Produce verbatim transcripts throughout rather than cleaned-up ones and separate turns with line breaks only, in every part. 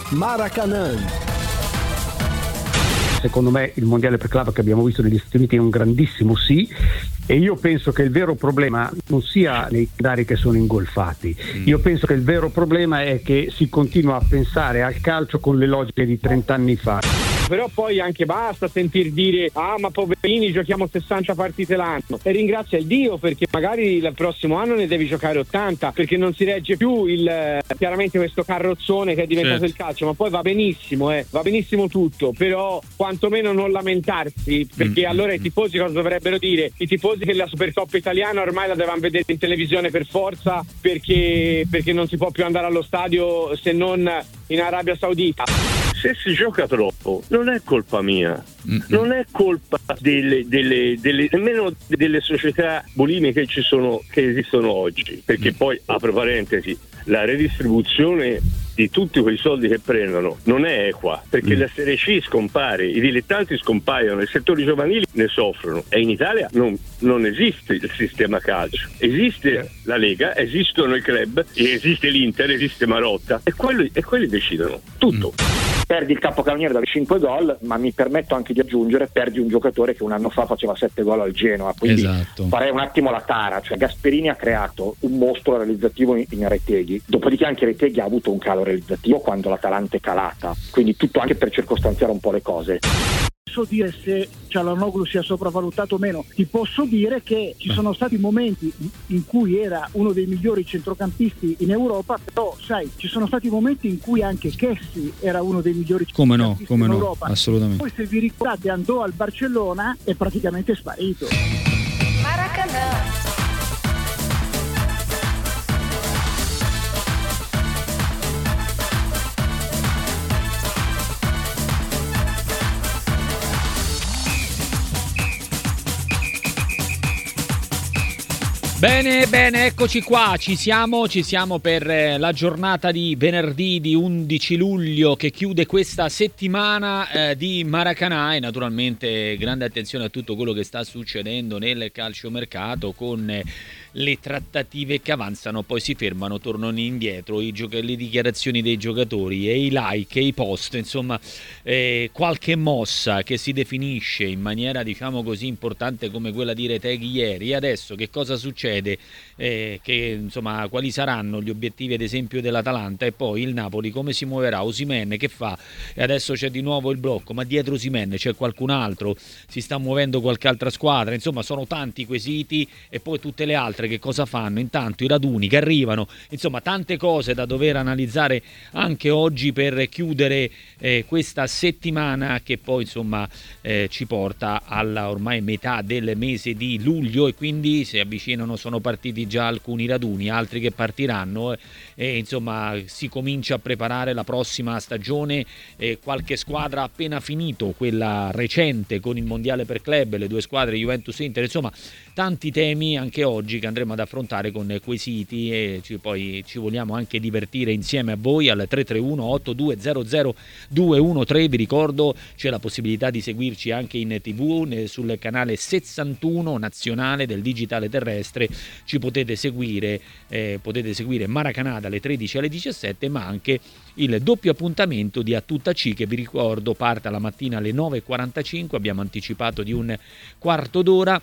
Maracanã.
Secondo me il mondiale per club che abbiamo visto negli Stati Uniti è un grandissimo sì, e io penso che il vero problema non sia nei calendari che sono ingolfati. Mm. Io penso che il vero problema è che si continua a pensare al calcio con le logiche di trent'anni fa.
Però poi anche basta sentir dire ah ma poverini giochiamo sessanta partite l'anno, e ringrazia il Dio perché magari il prossimo anno ne devi giocare ottanta, perché non si regge più il chiaramente questo carrozzone che è diventato certo. il calcio. Ma poi va benissimo, eh, va benissimo tutto, però quantomeno non lamentarsi, perché mm. allora i tifosi cosa dovrebbero dire? I tifosi che la Supercoppa italiana ormai la devono vedere in televisione per forza, perché, perché non si può più andare allo stadio se non in Arabia Saudita.
Se si gioca troppo non è colpa mia, mm-hmm. non è colpa delle, delle, delle nemmeno delle società bulimiche che ci sono, che esistono oggi, perché mm. poi, apro parentesi, la redistribuzione di tutti quei soldi che prendono non è equa, perché mm. la Serie C scompare, i dilettanti scompaiono, i settori giovanili ne soffrono, e in Italia non, non esiste il sistema calcio, esiste la Lega, esistono i club, esiste l'Inter, esiste Marotta, e quelli, e quelli decidono tutto.
Mm. Perdi il capocannoniere da cinque gol, ma mi permetto anche di aggiungere, perdi un giocatore che un anno fa faceva sette gol al Genoa, quindi esatto. farei un attimo la tara, cioè Gasperini ha creato un mostro realizzativo in, in Reteghi, dopodiché anche Reteghi ha avuto un calo realizzativo quando l'Atalanta è calata, quindi tutto anche per circostanziare un po' le cose.
Posso dire se Çalhanoğlu sia sopravvalutato o meno, ti posso dire che ci sono stati momenti in cui era uno dei migliori centrocampisti in Europa, però sai, ci sono stati momenti in cui anche Kessie era uno dei migliori
come no, come
in
no,
Europa.
Assolutamente.
Poi se vi ricordate andò al Barcellona e praticamente è sparito.
Maracanã.
Bene, bene, eccoci qua, ci siamo, ci siamo per la giornata di venerdì di undici luglio che chiude questa settimana eh, di Maracanã, e naturalmente grande attenzione a tutto quello che sta succedendo nel calciomercato con eh, le trattative che avanzano, poi si fermano, tornano indietro, i gioca- le dichiarazioni dei giocatori e i like e i post, insomma eh, qualche mossa che si definisce in maniera diciamo così importante come quella di Reteghi ieri. Adesso che cosa succede? Eh, che insomma quali saranno gli obiettivi ad esempio dell'Atalanta, e poi il Napoli come si muoverà, Osimhen che fa, e adesso c'è di nuovo il blocco, ma dietro Osimhen c'è qualcun altro, si sta muovendo qualche altra squadra, insomma sono tanti quesiti, e poi tutte le altre che cosa fanno, intanto i raduni che arrivano, insomma tante cose da dover analizzare anche oggi per chiudere eh, questa settimana che poi insomma eh, ci porta alla ormai metà del mese di luglio, e quindi si avvicinano, sono partiti già alcuni raduni, altri che partiranno, e insomma si comincia a preparare la prossima stagione. E qualche squadra ha appena finito quella recente con il mondiale per club, le due squadre Juventus e Inter, insomma tanti temi anche oggi che andremo ad affrontare con quesiti, e ci, poi ci vogliamo anche divertire insieme a voi al tre tre uno otto due zero zero due uno tre. Vi ricordo c'è la possibilità di seguirci anche in tv sul canale sessantuno nazionale del digitale terrestre, ci potete seguire, eh, potete seguire Maracanã dalle tredici alle diciassette, ma anche il doppio appuntamento di A Tutta C, che vi ricordo parte la mattina alle nove e quarantacinque, abbiamo anticipato di un quarto d'ora,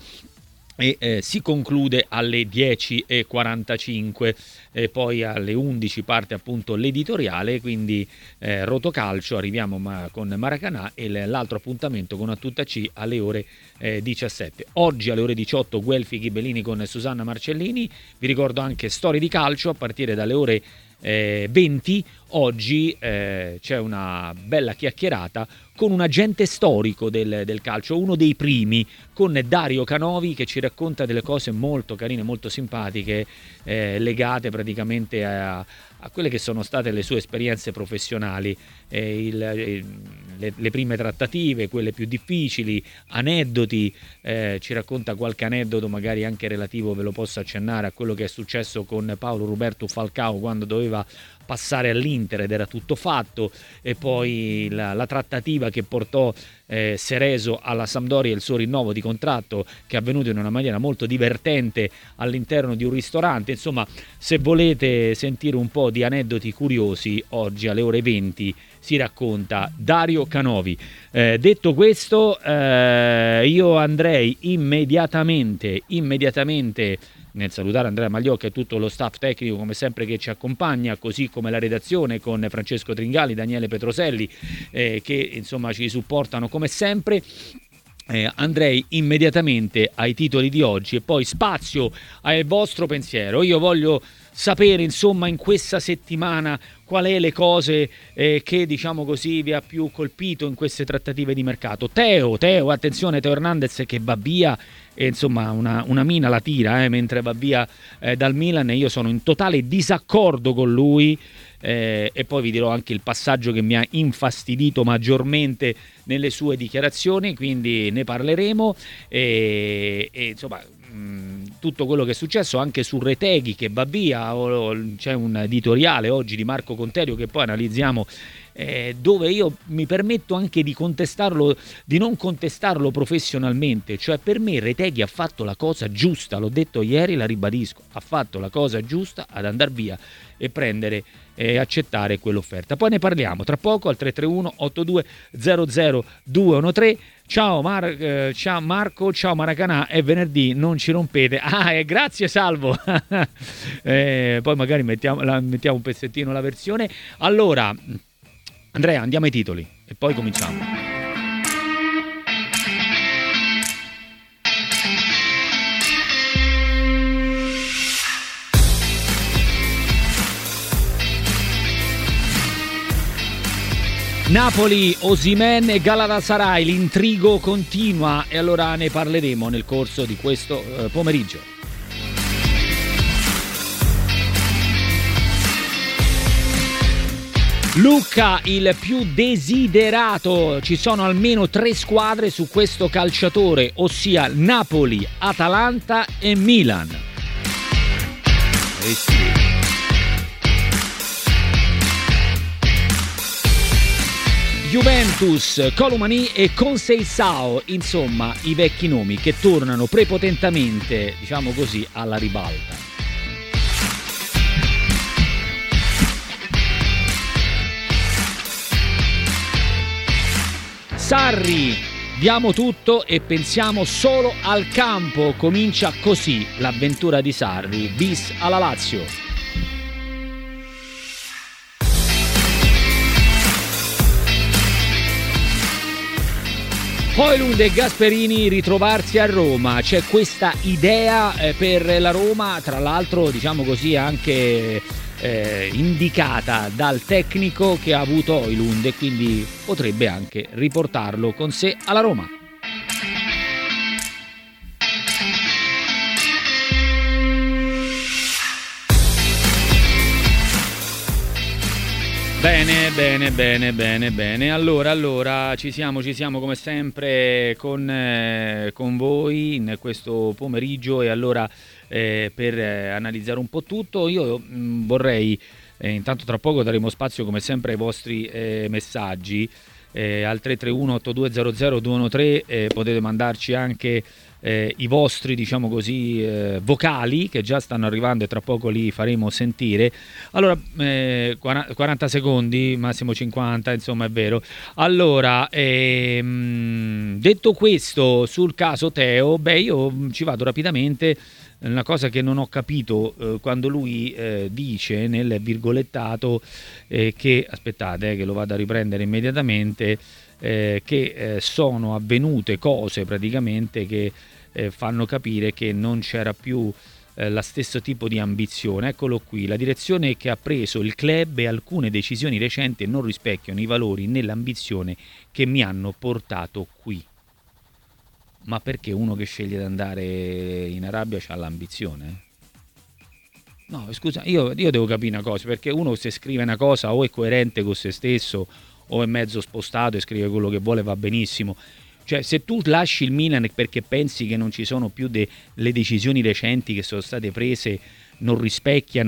e eh, si conclude alle dieci e quarantacinque, e poi alle undici parte appunto l'editoriale, quindi eh, Rotocalcio, arriviamo ma con Maracanã, e l'altro appuntamento con A Tutta C alle ore eh, diciassette. Oggi alle ore diciotto Guelfi Ghibellini con Susanna Marcellini, vi ricordo anche Storie di Calcio a partire dalle ore eh, venti. Oggi eh, c'è una bella chiacchierata con un agente storico del, del calcio, uno dei primi, con Dario Canovi, che ci racconta delle cose molto carine, molto simpatiche, eh, legate praticamente a, a quelle che sono state le sue esperienze professionali, eh, il, eh, le, le prime trattative, quelle più difficili, aneddoti, eh, ci racconta qualche aneddoto magari anche relativo, ve lo posso accennare, a quello che è successo con Paolo Roberto Falcao quando doveva passare all'Inter ed era tutto fatto, e poi la, la trattativa che portò eh, Cerezo alla Sampdoria, il suo rinnovo di contratto che è avvenuto in una maniera molto divertente all'interno di un ristorante. Insomma, se volete sentire un po' di aneddoti curiosi, oggi alle ore venti si racconta Dario Canovi. Eh, detto questo, eh, io andrei immediatamente, immediatamente nel salutare Andrea Magliocca e tutto lo staff tecnico come sempre che ci accompagna, così come la redazione con Francesco Tringali, Daniele Petroselli, eh, che insomma ci supportano come sempre. Eh, andrei immediatamente ai titoli di oggi e poi spazio al vostro pensiero. Io voglio sapere insomma in questa settimana qual è le cose eh, che diciamo così vi ha più colpito in queste trattative di mercato. Teo, Teo, attenzione, Teo Hernandez che va via e insomma una, una mina la tira eh, mentre va via eh, dal Milan, e io sono in totale disaccordo con lui. Eh, e poi vi dirò anche il passaggio che mi ha infastidito maggiormente nelle sue dichiarazioni, quindi ne parleremo e, e insomma mh, tutto quello che è successo anche su Retegui che va via. O, o, c'è un editoriale oggi di Marco Conterio che poi analizziamo, eh, dove io mi permetto anche di contestarlo, di non contestarlo professionalmente. Cioè, per me Retegui ha fatto la cosa giusta, l'ho detto ieri, la ribadisco, ha fatto la cosa giusta ad andare via e prendere e accettare quell'offerta. Poi ne parliamo tra poco al tre tre uno otto due zero zero due uno tre. Ciao, Mar- eh, ciao Marco, ciao Maracanà, è venerdì, non ci rompete. Ah, eh, grazie Salvo. eh, poi magari mettiamo, la, mettiamo un pezzettino la versione. Allora, Andrea, andiamo ai titoli e poi cominciamo. Napoli, Osimhen e Galatasaray, l'intrigo continua e allora ne parleremo nel corso di questo eh, pomeriggio. Lucca, il più desiderato, ci sono almeno tre squadre su questo calciatore, ossia Napoli, Atalanta e Milan. Eh sì. Juventus, Colomani e Conceição, insomma i vecchi nomi che tornano prepotentemente, diciamo così, alla ribalta. Sarri, diamo tutto e pensiamo solo al campo, comincia così l'avventura di Sarri, bis alla Lazio. Højlund e Gasperini ritrovarsi a Roma, c'è questa idea eh, per la Roma, tra l'altro diciamo così anche eh, indicata dal tecnico che ha avuto Højlund e quindi potrebbe anche riportarlo con sé alla Roma. Bene, bene, bene, bene, bene. Allora, allora, ci siamo, ci siamo come sempre con, eh, con voi in questo pomeriggio e allora eh, per eh, analizzare un po' tutto io mh, vorrei, eh, intanto tra poco daremo spazio come sempre ai vostri eh, messaggi eh, al tre tre uno otto due zero zero due uno tre, eh, potete mandarci anche Eh, i vostri diciamo così eh, vocali che già stanno arrivando e tra poco li faremo sentire. Allora eh, quaranta secondi, massimo cinquanta, insomma è vero. Allora ehm, detto questo sul caso Teo, beh io ci vado rapidamente. Una cosa che non ho capito eh, quando lui eh, dice nel virgolettato eh, che aspettate eh, che lo vado a riprendere immediatamente. Eh, che eh, sono avvenute cose praticamente che eh, fanno capire che non c'era più eh, lo stesso tipo di ambizione. Eccolo qui, la direzione che ha preso il club e alcune decisioni recenti non rispecchiano i valori né l'ambizione che mi hanno portato qui. Ma perché uno che sceglie di andare in Arabia c'ha l'ambizione? No, scusa, io, io devo capire una cosa, perché uno se scrive una cosa o è coerente con se stesso o è mezzo spostato e scrive quello che vuole, va benissimo. Cioè, se tu lasci il Milan perché pensi che non ci sono più de- le decisioni recenti che sono state prese non rispecchiano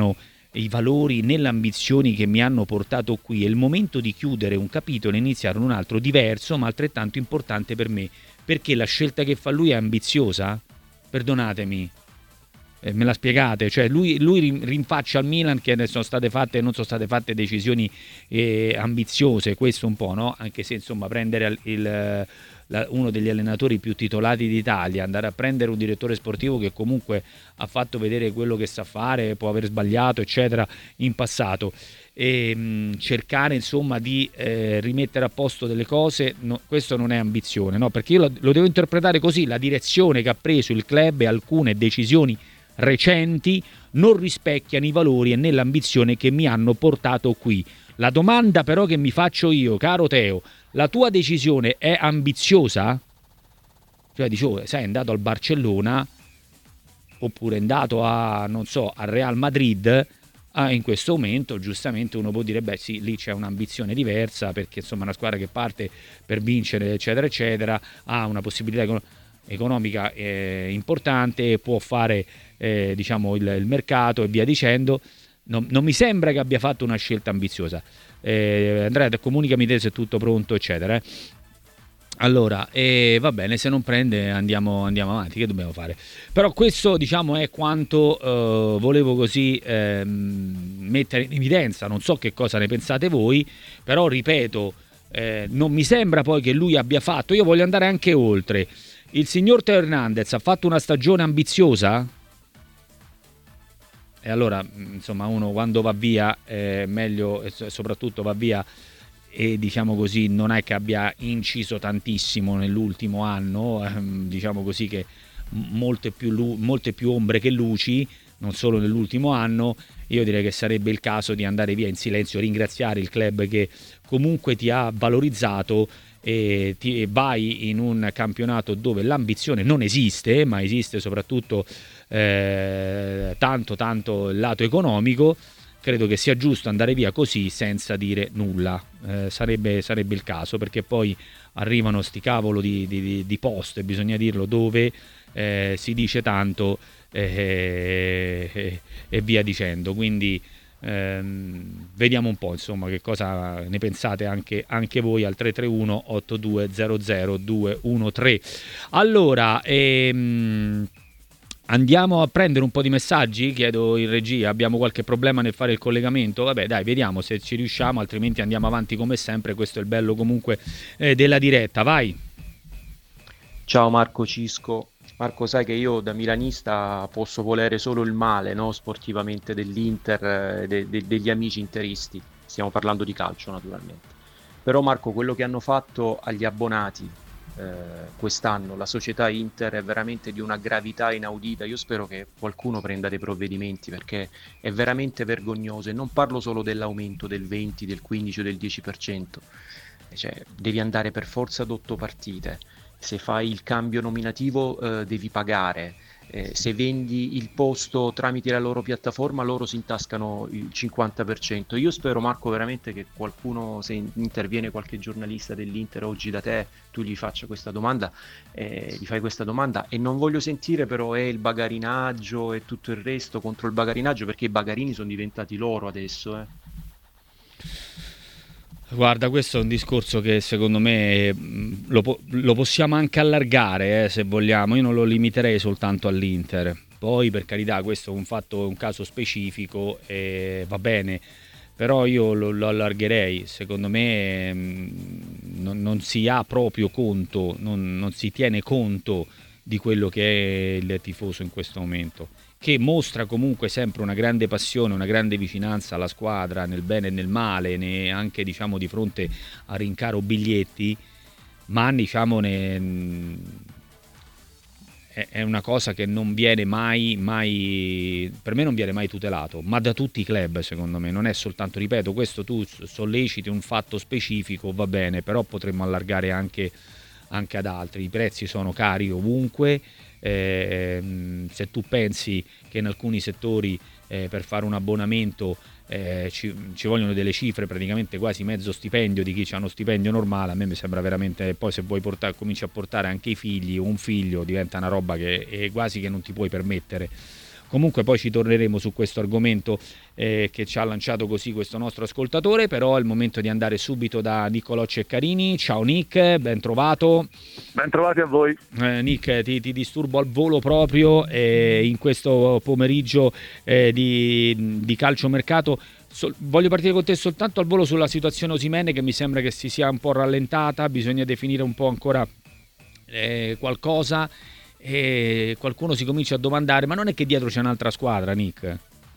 i valori né le ambizioni che mi hanno portato qui. È il momento di chiudere un capitolo e iniziare un altro diverso ma altrettanto importante per me, perché la scelta che fa lui è ambiziosa? Perdonatemi, eh, me la spiegate? Cioè lui, lui rinfaccia al Milan che sono state fatte, non sono state fatte decisioni eh, ambiziose, questo un po', no? Anche se insomma prendere il, la, uno degli allenatori più titolati d'Italia, andare a prendere un direttore sportivo che comunque ha fatto vedere quello che sa fare, può aver sbagliato eccetera in passato, e mh, cercare insomma di eh, rimettere a posto delle cose, no, questo non è ambizione, no? Perché io lo, lo devo interpretare così: la direzione che ha preso il club e alcune decisioni recenti non rispecchiano i valori e né l'ambizione che mi hanno portato qui. La domanda però che mi faccio io, caro Teo, la tua decisione è ambiziosa? Cioè dicevo, sei andato al Barcellona oppure è andato a, non so, al Real Madrid. Ah, in questo momento giustamente uno può dire beh sì, lì c'è un'ambizione diversa, perché insomma una squadra che parte per vincere eccetera eccetera ha una possibilità econ- economica eh, importante, può fare eh, diciamo il, il mercato e via dicendo. Non, non mi sembra che abbia fatto una scelta ambiziosa. eh, Andrea, comunicami te se è tutto pronto eccetera eh. Allora, eh, va bene, se non prende andiamo, andiamo avanti, che dobbiamo fare? Però questo diciamo è quanto eh, volevo così eh, mettere in evidenza. Non so che cosa ne pensate voi, però ripeto, eh, non mi sembra poi che lui abbia fatto, io voglio andare anche oltre. Il signor Teo Hernandez ha fatto una stagione ambiziosa? E allora, insomma, uno quando va via è meglio, e soprattutto va via e diciamo così non è che abbia inciso tantissimo nell'ultimo anno, ehm, diciamo così che molte più, lu- molte più ombre che luci, non solo nell'ultimo anno. Io direi che sarebbe il caso di andare via in silenzio, ringraziare il club che comunque ti ha valorizzato, e ti vai in un campionato dove l'ambizione non esiste, ma esiste soprattutto eh, tanto tanto il lato economico. Credo che sia giusto andare via così senza dire nulla, eh, sarebbe, sarebbe il caso, perché poi arrivano sti cavolo di, di, di post, bisogna dirlo, dove eh, si dice tanto eh, eh, e via dicendo. Quindi ehm, vediamo un po' insomma che cosa ne pensate anche, anche voi al tre tre uno otto due zero zero due uno tre. Allora ehm, andiamo a prendere un po' di messaggi, chiedo in regia, abbiamo qualche problema nel fare il collegamento? Vabbè dai, vediamo se ci riusciamo, altrimenti andiamo avanti come sempre, questo è il bello comunque eh, della diretta, vai!
Ciao Marco Cisco. Marco, sai che io da milanista posso volere solo il male, no? Sportivamente dell'Inter, eh, de- de- degli amici interisti, stiamo parlando di calcio naturalmente. Però Marco, quello che hanno fatto agli abbonati Eh, quest'anno, la società Inter, è veramente di una gravità inaudita. Io spero che qualcuno prenda dei provvedimenti, perché è veramente vergognoso, e non parlo solo dell'aumento del venti, del quindici o del dieci per cento, cioè devi andare per forza ad otto partite, se fai il cambio nominativo eh, devi pagare, eh, se vendi il posto tramite la loro piattaforma loro si intascano il cinquanta per cento. Io spero Marco veramente che qualcuno, se interviene qualche giornalista dell'Inter oggi da te, tu gli faccia questa domanda, eh, gli fai questa domanda, e non voglio sentire però è il bagarinaggio e tutto il resto contro il bagarinaggio, perché i bagarini sono diventati loro adesso, eh.
Guarda, questo è un discorso che secondo me lo, po- lo possiamo anche allargare eh, se vogliamo. Io non lo limiterei soltanto all'Inter. Poi per carità questo è un fatto, un caso specifico e va bene, però io lo, lo allargherei. Secondo me mh, non, non si ha proprio conto, non, non si tiene conto di quello che è il tifoso in questo momento, che mostra comunque sempre una grande passione, una grande vicinanza alla squadra, nel bene e nel male, ne anche diciamo di fronte a rincaro biglietti, ma diciamo ne, è una cosa che non viene mai, mai, per me non viene mai tutelato, ma da tutti i club secondo me, non è soltanto, ripeto, questo tu solleciti un fatto specifico, va bene, però potremmo allargare anche, anche ad altri. I prezzi sono cari ovunque. Eh, se tu pensi che in alcuni settori eh, per fare un abbonamento eh, ci, ci vogliono delle cifre, praticamente quasi mezzo stipendio di chi ha uno stipendio normale, a me mi sembra veramente, poi se vuoi portare, cominci a portare anche i figli o un figlio, diventa una roba che è quasi che non ti puoi permettere Comunque poi ci torneremo su questo argomento eh, che ci ha lanciato così questo nostro ascoltatore, però è il momento di andare subito da Niccolò Ceccarini. Ciao Nick, ben trovato.
Ben trovati a voi.
Eh, Nick, ti, ti disturbo al volo proprio eh, in questo pomeriggio eh, di, di calciomercato. So, voglio partire con te soltanto al volo sulla situazione Osimhen, che mi sembra che si sia un po' rallentata, bisogna definire un po' ancora eh, qualcosa, e qualcuno si comincia a domandare, ma non è che dietro c'è un'altra squadra, Nick?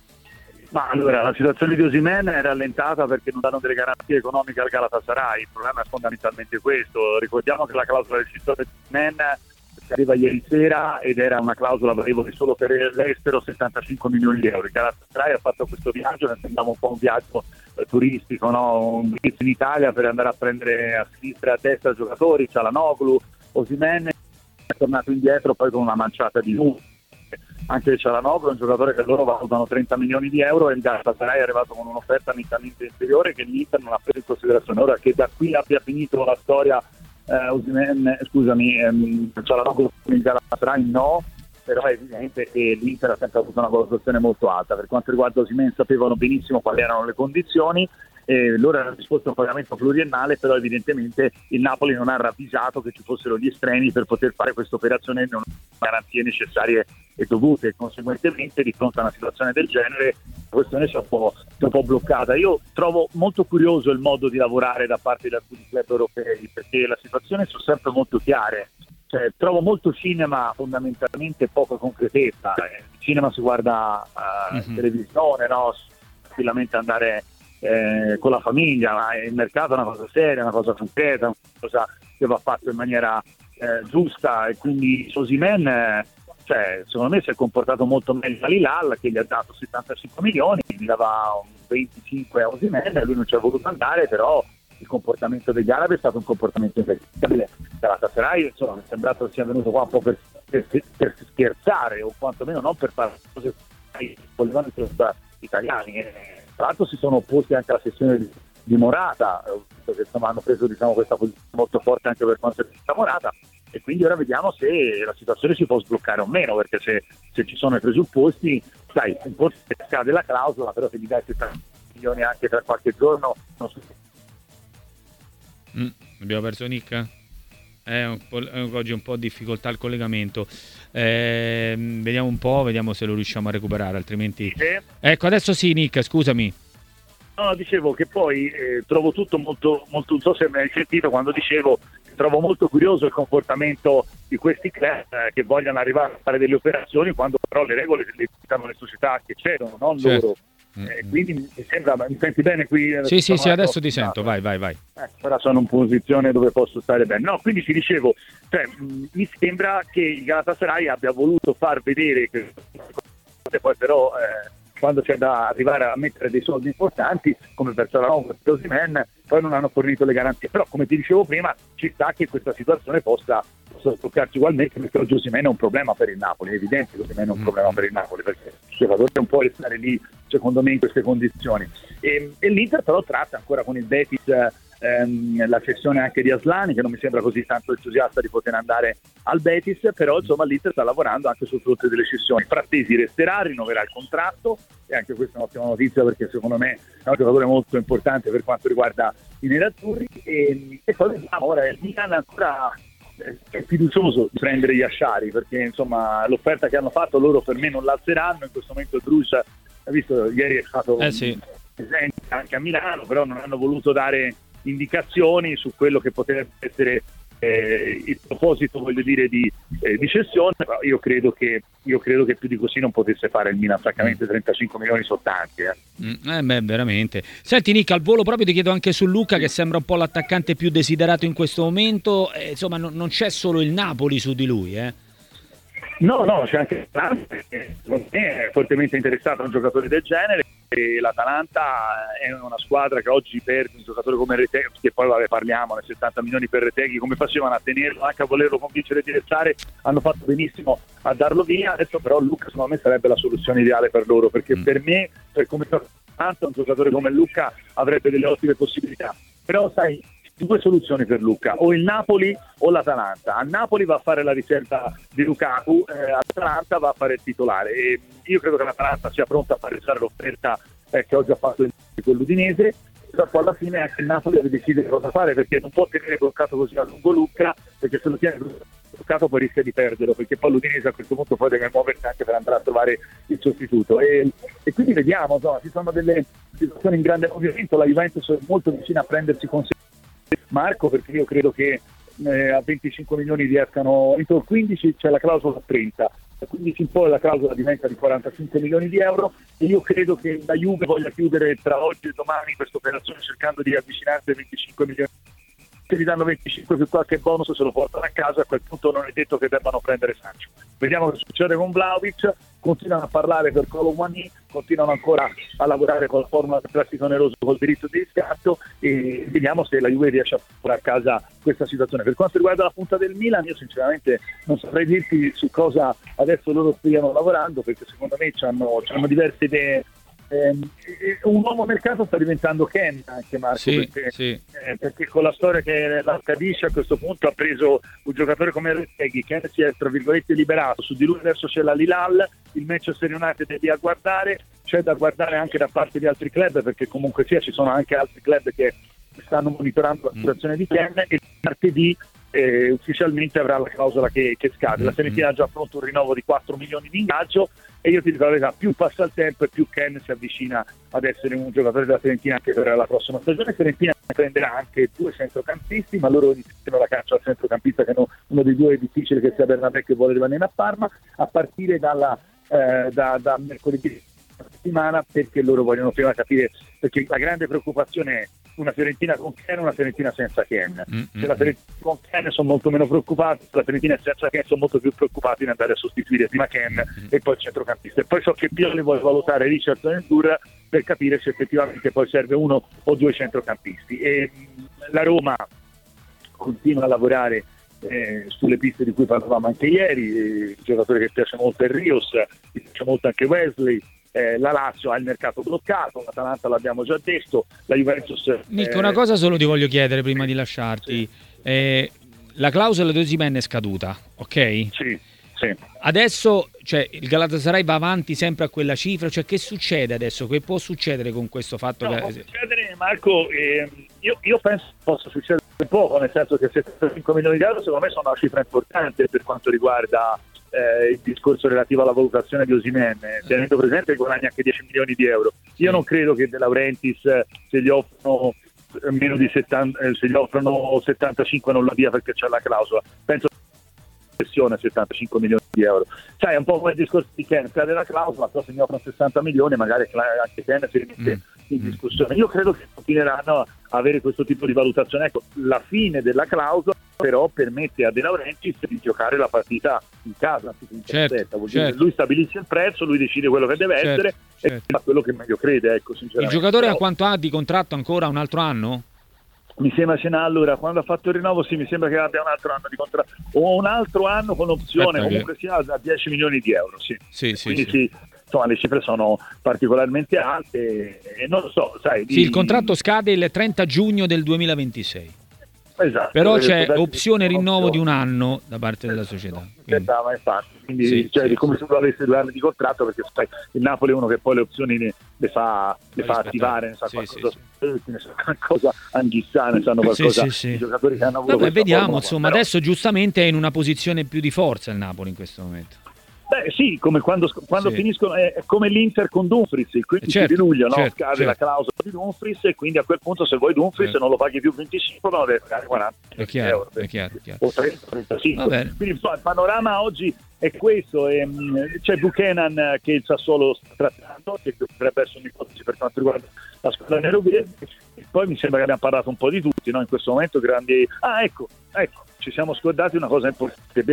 Ma allora, la situazione di Osimhen è rallentata perché non danno delle garanzie economiche al Galatasaray, il problema è fondamentalmente questo. Ricordiamo che la clausola del rescissione di Osimhen arriva ieri sera ed era una clausola valevole solo per l'estero, settantacinque milioni di euro. Il Galatasaray ha fatto questo viaggio, ne sembra un po' un viaggio eh, turistico, no? Un viaggio in Italia per andare a prendere a sinistra e a destra giocatori, Çalhanoğlu, Osimhen è tornato indietro poi con una manciata di nulla. Anche Çalhanoğlu è un giocatore che loro valutano trenta milioni di euro e il Galatasaray è arrivato con un'offerta nettamente inferiore che l'Inter non ha preso in considerazione. Ora che da qui abbia finito la storia eh, Osimhen, scusami, ehm, Çalhanoğlu con il Galatasaray no, però è evidente che l'Inter ha sempre avuto una valutazione molto alta. Per quanto riguarda Osimhen sapevano benissimo quali erano le condizioni, e loro hanno disposto un pagamento pluriennale, però evidentemente il Napoli non ha ravvisato che ci fossero gli estremi per poter fare questa operazione e non ha garanzie necessarie e dovute, e conseguentemente di fronte a una situazione del genere la questione si è un po', un po' bloccata. Io trovo molto curioso il modo di lavorare da parte di alcuni club europei, perché la situazione sono sempre molto chiare. Cioè, trovo molto cinema, fondamentalmente poca concretezza. Il cinema si guarda uh, in mm-hmm. televisione, no? Tranquillamente andare Eh, con la famiglia, ma il mercato è una cosa seria, una cosa concreta, una cosa che va fatto in maniera eh, giusta, e quindi Osimhen eh, cioè, secondo me si è comportato molto meglio all'Hilal, che gli ha dato settantacinque milioni, gli dava un venticinque a Osimhen e lui non ci è voluto andare, però il comportamento degli arabi è stato un comportamento impeccabile. Galatasaray, insomma, mi è sembrato che sia venuto qua un po' per, per, per scherzare, o quantomeno non per fare cose che volevano i italiani. Eh. Tra l'altro si sono opposti anche alla sessione di, di Morata, perché insomma hanno preso, diciamo, questa posizione molto forte anche per quanto riguarda Morata, e quindi ora vediamo se la situazione si può sbloccare o meno, perché se, se ci sono i presupposti, sai, un po' scade la clausola, però se gli dai settanta milioni anche tra qualche giorno non so.
Mm, abbiamo perso Nick? È un po', oggi un po' difficoltà il collegamento. Eh, vediamo un po', vediamo se lo riusciamo a recuperare, altrimenti.
Sì.
Ecco, adesso sì, Nick, scusami.
No, dicevo che poi eh, trovo tutto molto, molto, non so se mi hai sentito quando dicevo che trovo molto curioso il comportamento di questi club eh, che vogliono arrivare a fare delle operazioni quando però le regole le dittano le società che cedono, non
certo.
loro. Eh, quindi mi sembra, mi senti bene qui?
Sì, sì, sì, adesso ti sento, vai, vai, vai.
Eh, però sono in posizione dove posso stare bene. No, quindi ti dicevo, cioè, mh, mi sembra che il Galatasaray abbia voluto far vedere che poi però eh, quando c'è da arrivare a mettere dei soldi importanti, come per Çalhanoğlu e per Osimhen, poi non hanno fornito le garanzie. Però, come ti dicevo prima, ci sta che questa situazione possa, possa toccarci ugualmente, perché oggi Osimhen è un problema per il Napoli, è evidente che Osimhen è un mm. problema per il Napoli, perché il giocatore non può restare lì, secondo me, in queste condizioni. E, e l'Inter però tratta ancora con il Betis ehm, la cessione anche di Aslani, che non mi sembra così tanto entusiasta di poter andare al Betis, però insomma l'Inter sta lavorando anche sul fronte delle cessioni. Frattesi resterà, rinnoverà il contratto, e anche questa è un'ottima notizia, perché secondo me è un giocatore molto importante per quanto riguarda i nerazzurri. E, e poi vediamo, ora il Milan ancora è fiducioso di prendere gli Asciari, perché insomma l'offerta che hanno fatto loro per me non l'alzeranno. In questo momento il Bruges, hai visto, ieri è stato
eh sì.
presente anche a Milano, però non hanno voluto dare indicazioni su quello che potrebbe essere eh, il proposito, voglio dire, di, eh, di cessione. Però io credo che io credo che più di così non potesse fare il Milan, francamente. trentacinque milioni sono tanti. Eh.
Mm, eh beh, veramente. Senti Nick, al volo proprio ti chiedo anche su Luka, che sembra un po' l'attaccante più desiderato in questo momento. Eh, insomma, non, non c'è solo il Napoli su di lui, eh?
No, no, c'è anche l'Atalanta, che secondo me è fortemente interessato a un giocatore del genere, e l'Atalanta è una squadra che oggi perde un giocatore come Retegui, che poi vabbè, parliamo, ne settanta milioni per Retegui, come facevano a tenerlo, anche a volerlo convincere di restare, hanno fatto benissimo a darlo via. Adesso però Luka secondo me sarebbe la soluzione ideale per loro, perché mm. per me, per come tanto un giocatore come Luka avrebbe delle ottime possibilità. Però sai, due soluzioni per Lucca, o il Napoli o l'Atalanta. A Napoli va a fare la riserva di Lukaku, eh, all'Atalanta va a fare il titolare, e io credo che l'Atalanta sia pronta a fare l'offerta eh, che oggi ha fatto il quell'Udinese, però poi alla fine anche il Napoli deve decidere cosa fare, perché non può tenere bloccato così a lungo Lucca, perché se lo tiene bloccato poi rischia di perderlo, perché poi l'Udinese a questo punto poi deve muoversi anche per andare a trovare il sostituto, e, e quindi vediamo, insomma, ci sono delle situazioni in grande movimento. La Juventus è molto vicina a prendersi con sé Marco, perché io credo che eh, a venticinque milioni riescano, entro il quindici c'è la clausola a trenta, da quindici in poi la clausola diventa di quarantacinque milioni di euro, e io credo che la Juve voglia chiudere tra oggi e domani questa operazione cercando di avvicinarsi ai venticinque milioni. Se gli danno venticinque più qualche bonus se lo portano a casa, a quel punto non è detto che debbano prendere Sancho. Vediamo cosa succede con Vlahovic, continuano a parlare per Kolo Muani, continuano ancora a lavorare con la formula del prestito oneroso col diritto di riscatto, e vediamo se la Juve riesce a portare a casa questa situazione. Per quanto riguarda la punta del Milan, io sinceramente non saprei dirti su cosa adesso loro stiano lavorando, perché secondo me hanno diverse idee. Eh, un nuovo mercato sta diventando Ken anche, Marco,
sì,
perché,
sì.
Eh, perché con la storia che l'Arcadisce a questo punto ha preso un giocatore come Retegui. Ken si è tra virgolette liberato, su di lui adesso c'è la Lilal, il Manchester United è lì a guardare, c'è da guardare anche da parte di altri club, perché comunque sia ci sono anche altri club che stanno monitorando la situazione mm. di Ken, e martedì eh, ufficialmente avrà la clausola che, che scade. La Fiorentina ha già pronto un rinnovo di quattro milioni di ingaggio, e io ti dico la verità, più passa il tempo e più Ken si avvicina ad essere un giocatore della Fiorentina anche per la prossima stagione. Fiorentina prenderà anche due centrocampisti, ma loro iniziano la caccia al centrocampista, che no, uno dei due è difficile che sia Bernabé, che vuole rimanere a Parma, a partire dalla, eh, da, da mercoledì settimana, perché loro vogliono prima capire, perché la grande preoccupazione è una Fiorentina con Ken e una Fiorentina senza Ken. Mm-hmm. Se la Fiorentina con Ken sono molto meno preoccupati, la Fiorentina senza Ken sono molto più preoccupati in andare a sostituire prima Ken mm-hmm. e poi il centrocampista. E poi so che Pioli vuole valutare Richardson e Dur per capire se effettivamente poi serve uno o due centrocampisti. E la Roma continua a lavorare Eh, sulle piste di cui parlavamo anche ieri, eh, il giocatore che piace molto è Rios, mi piace molto anche Wesley. Eh, la Lazio ha il mercato bloccato, l'Atalanta l'abbiamo già detto, la Juventus.
Nick,
eh...
una cosa solo ti voglio chiedere prima di lasciarti.
Sì.
Eh, la clausola di Osimhen è scaduta, ok?
Sì, sì.
Adesso, cioè, il Galatasaray va avanti sempre a quella cifra, cioè che succede adesso? Che può succedere con questo fatto?
No,
che...
può succedere, Marco, eh, io, io penso che possa succedere poco, nel senso che settantacinque milioni di euro secondo me sono una cifra importante per quanto riguarda eh, il discorso relativo alla valutazione di Osimhen, eh, tenendo presente che guadagna anche dieci milioni di euro. Io non credo che De Laurentiis, se gli offrono meno di settanta, eh, se gli offrono settantacinque non la dia perché c'è la clausola. Penso a settantacinque milioni di euro. Sai, è un po' come il discorso di Ken, cade la clausola, però se mi offrono sessanta milioni magari anche Ken si rimette mm. in discussione. Io credo che continueranno a avere questo tipo di valutazione. Ecco, la fine della clausola però permette a De Laurentiis di giocare la partita in casa, in
certo,
Vuol
certo.
dire, lui stabilisce il prezzo, lui decide quello che deve
certo,
essere
certo.
e fa quello che meglio crede, ecco, sinceramente.
Il giocatore
però...
a quanto ha di contratto ancora? Un altro anno?
Mi sembra ce n'ha, allora, quando ha fatto il rinnovo sì, mi sembra che abbia un altro anno di contratto o un altro anno con opzione. Aspetta, comunque che... sia da dieci milioni di euro, sì.
Sì, sì,
quindi
sì.
sì, insomma le cifre sono particolarmente alte e non lo so, sai.
Sì,
di...
il contratto scade il trenta giugno del duemilaventisei.
Esatto,
però c'è opzione rinnovo di un anno da parte della società.
Quindi, ma infatti, quindi
sì,
cioè,
sì,
come
sì.
se tu avessi due anni di contratto, perché sai, il Napoli è uno che poi le opzioni ne, le fa, le fa attivare, ne sa
sì,
qualcosa,
sì, sì.
ne sa qualcosa anghissare, ne sanno qualcosa
sì, sì, sì.
i giocatori che hanno avuto.
Vabbè, vediamo,
forma,
insomma,
però...
adesso giustamente è in una posizione più di forza il Napoli in questo momento.
Beh sì, come quando, quando
sì.
finiscono, è come l'Inter con Dumfries, il quindici
certo,
di luglio, no?
certo,
Scade
certo.
la clausola di Dumfries e quindi a quel punto se vuoi Dumfries
certo.
non lo paghi più venticinque, ma lo devi pagare quaranta
è chiaro,
euro.
È chiaro, è chiaro.
O trenta, trentacinque.
Va bene.
Quindi insomma, il panorama oggi è questo. E, mh, c'è Buchanan che il Sassuolo sta trattando, che dovrebbe essere un'ipotesi per quanto riguarda la squadra nero-verde. E poi mi sembra che abbiamo parlato un po' di tutti, no? In questo momento grandi... Ah, ecco, ecco, ci siamo scordati una cosa importante.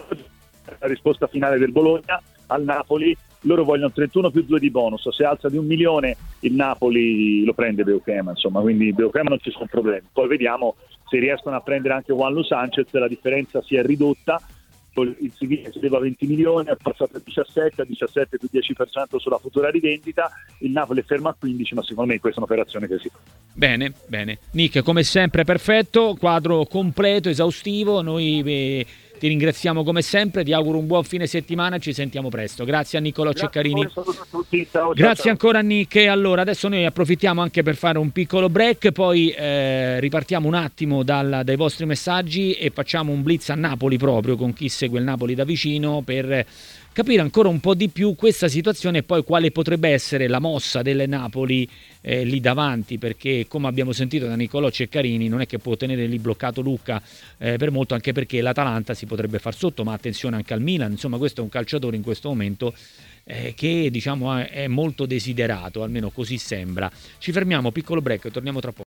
La risposta finale del Bologna al Napoli, loro vogliono trentuno più due di bonus, se alza di un milione il Napoli lo prende Beuchema, insomma, quindi Beuchema non ci sono problemi. Poi vediamo se riescono a prendere anche Juanlu Sanchez, la differenza si è ridotta il Siviglia chiedeva venti milioni, è passato a diciassette, a diciassette più dieci per cento sulla futura rivendita, il Napoli è fermo a quindici, ma secondo me questa è un'operazione che si fa.
Bene, bene. Nick, come sempre perfetto, quadro completo, esaustivo, noi eh, ti ringraziamo come sempre, ti auguro un buon fine settimana, ci sentiamo presto. Grazie a Niccolò
Grazie
Ceccarini.
a tutti. Ciao,
Grazie
ciao,
ancora a Nick. E allora adesso noi approfittiamo anche per fare un piccolo break, poi eh, ripartiamo un attimo dal, dai vostri messaggi e facciamo un blitz a Napoli proprio con chi segue il Napoli da vicino per capire ancora un po' di più questa situazione e poi quale potrebbe essere la mossa del Napoli eh, lì davanti, perché come abbiamo sentito da Niccolò Ceccarini non è che può tenere lì bloccato Lucca eh, per molto, anche perché l'Atalanta si potrebbe far sotto, ma attenzione anche al Milan, insomma questo è un calciatore in questo momento eh, che diciamo è molto desiderato, almeno così sembra. Ci fermiamo, piccolo break, torniamo tra poco.